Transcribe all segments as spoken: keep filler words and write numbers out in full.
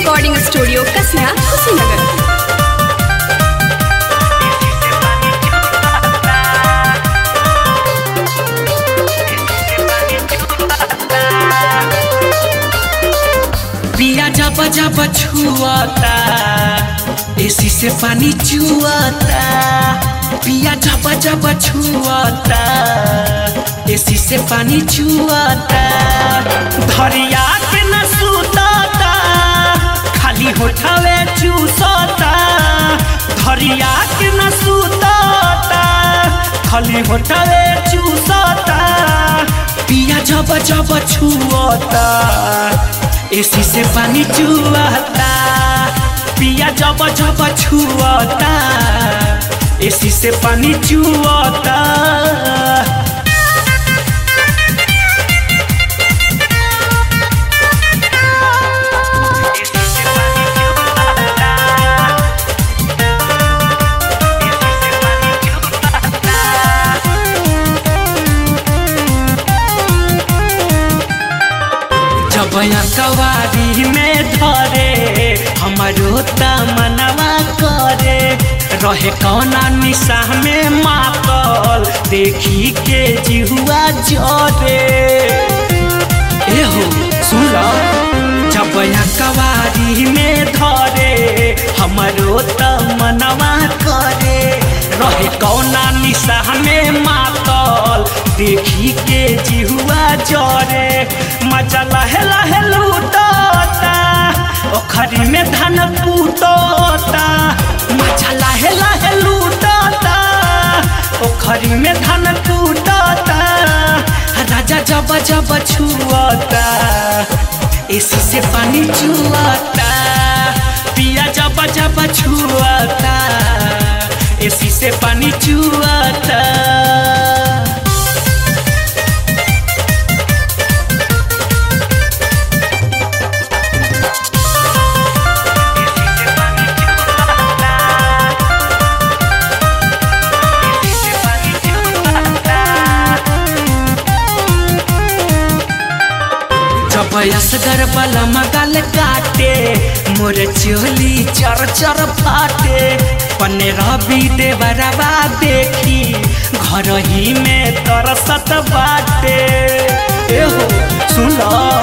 Recording studio Kasia Kushinagar. पिया जब जब छुआता एसी से पानी चुआता, पिया जब जब छुआता एसी से पानी चुआता, धरिया के न सुताता खाली होठवे चूसता, धरिया के न सुताता खाली होठवे चूसता, पिया जब जब छुआता एसी से पानी चुआता, पिया जब जब छुआता एसी से पानी चुआता। जब कवारी में धरे हमारो तमनवा करे, रहे कौना निशा में मातल देखी के जिहुआ जरे। एहो सुन जब कवारी में धरे हमारो तमनवा करे, रहे कौना निशा में मातल देखी के जिहुआ जरे, मजा लहे लहे लूटता ओखरी में धान कूटता, मजा लहे लहे लूटता ओखरी में धान कूटता, राजा जब जब छुआता एसी से पानी चुआता, पिया जब जब छुआता एसी से पानी चुआता। असगर बल मगल काटे मोर चोली चर चर फाटे, पन्ने रवि देवरवा देखी घर ही में तरसत बाटे। एहो सुन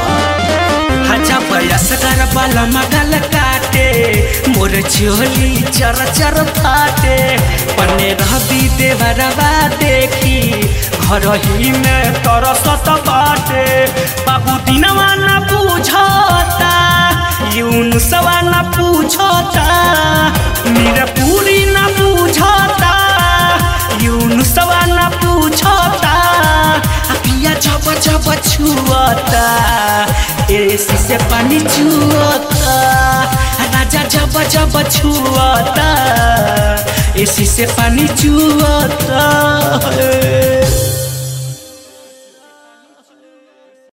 जब असगर बल मगल काटे मोर चोली चर चर फाटे, पन्ने रवि देवरवा देखी घर ही में तरसत बाटे, बाबू दिनवा न पूछता यून सवा न पूछता, मेरा पूरी न पूछता यून सवा न पूछता, पिया जब जब छुआता एसी से पानी चुआता, राजा जब जब छुआता एसी से पानी चुआता।